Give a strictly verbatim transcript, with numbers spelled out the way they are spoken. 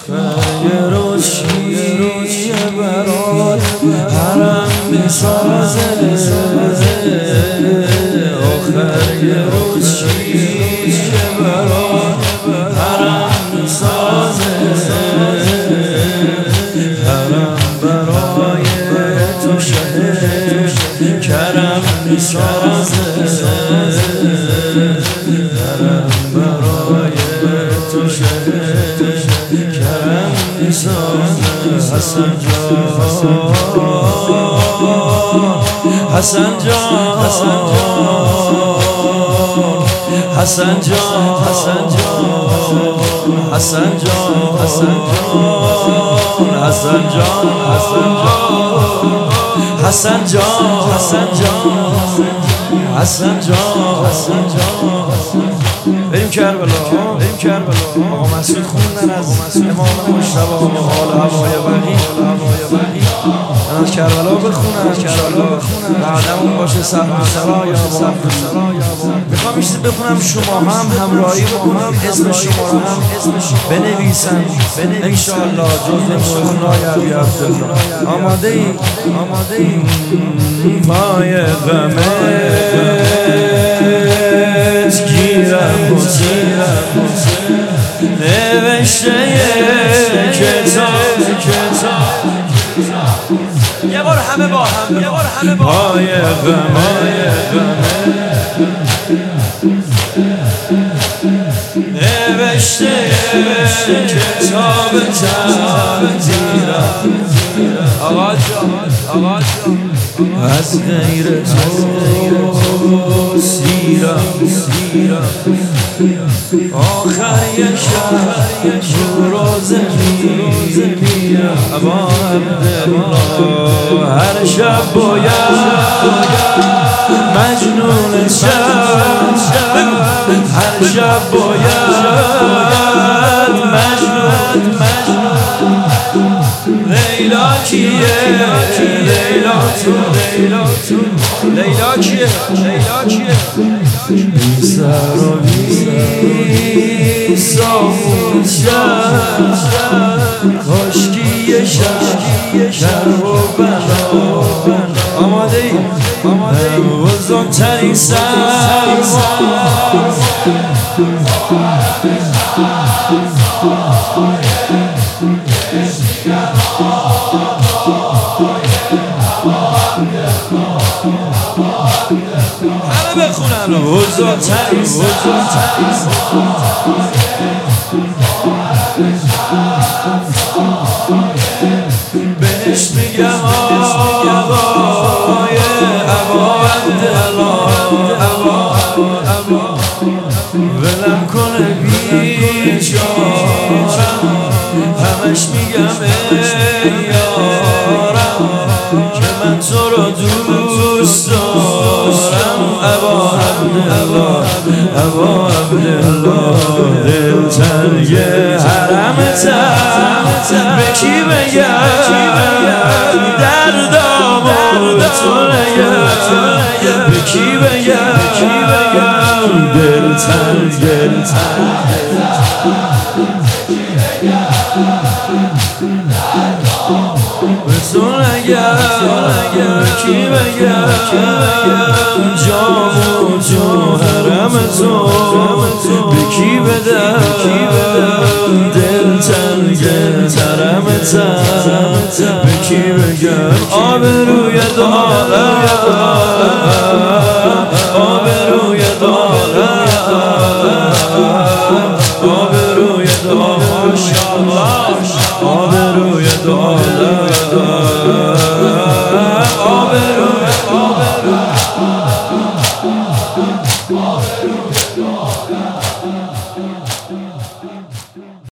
آخر روشی برات حرم میسازه آخر روشی برات حرم میسازه حرم برای تو شهر کرم میسازه حرم برای تو شهر کرم میسازه حسن جان حسن جان حسن جان حسن جان حسن جان حسن جان حسن جان حسن جان حسن جان حسن جان حسن جان حسن جان بریم کربلا بریم کربلا آقا مسعود خوندن از امام مجتبی حال هوای بقی من از کربلا بخونم انشاءالله بعدمون باشه صحب سرا یا با میخوام ایشتی بخونم شما هم همراهی با هم اسم شما رو هم بنویسن انشاءالله جز مخنای علی عبدالله آماده ای آماده ای پای غمت گیرم نوشته کتاب کتاب یه بار همه با هم یه بار همه با پای غمه نوشته کتاب تقدیرم آقا جان آقا جان از غیر تو سیرم آخر یک شب روزه میرم ابا عبدالله هر شب باید مجنون شب هر شب باید مجنون لیلا کیه لیلا تو لیلا تو لیلا کیه لیلا کیه بی سر و بی سامون شب خشکی شب شر و بلا آماده ای آماده ای بزرگترین سرما همه بخونن بزرگترین بزرگترین بهش میگم آقای ابا عبدالله ابا ابا ولم کنه بیچارم همش میگم ای یارم که من تو رو دوست دارم ابا عبدالله ابا عبدالله دل تنگ حرمتم به کی بگم دردامو به تو نگم به کی بگم دل تنگ دل تنگ به تو نگم کی بگم جامو تو حرم تو به کی بدم دل تنگ حرمتم به کی بگم آبروی دارم آبروی دارم آبروی دارم